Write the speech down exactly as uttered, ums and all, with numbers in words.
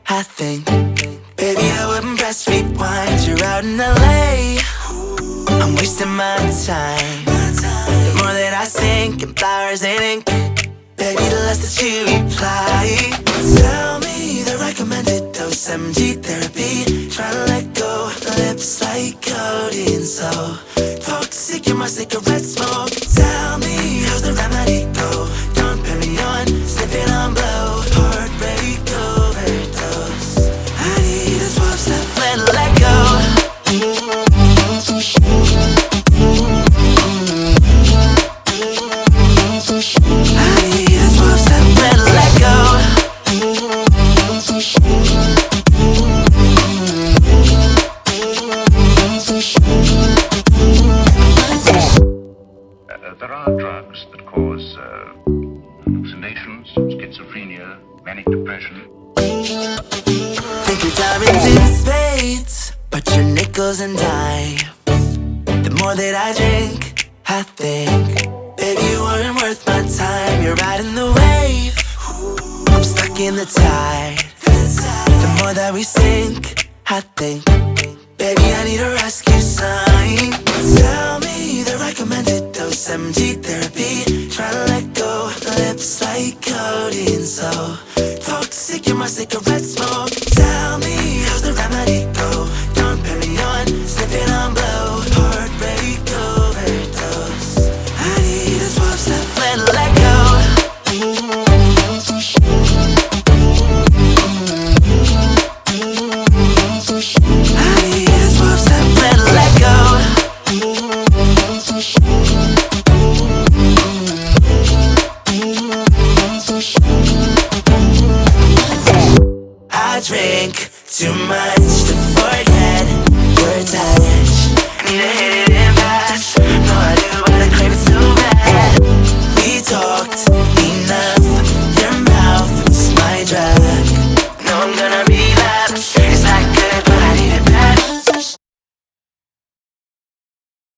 I think. Baby, I wouldn't press rewind. You're out in L A, I'm wasting my time. The more that I sink in flowers and ink, baby, the less that you reply. Tell me the recommended dose, M G therapy. Try to let go, lips like codeine, so toxic, you're my cigarette smoke. Tell me, how's the remedy go? Don't put me on, sniffing on blow. Heartbreak overdose. I need a twelve step and let go. There are drugs that cause uh, hallucinations, schizophrenia, manic depression. Think your diamonds in spades, but your nickels and dimes. The more that I drink, I think, baby, you weren't worth my time. You're riding the wave, I'm stuck in the tide. The more that we sink, I think, baby, I need a rescue sign. Tell me the recommended dose, M G therapy. Try to let go, lips like codeine, so toxic, you're my cigarette smoke. Tell me, how's the remedy go? Don't put me on, sniffing on blow. Heartbreak overdose. I need a twelve step and let go. I drink too much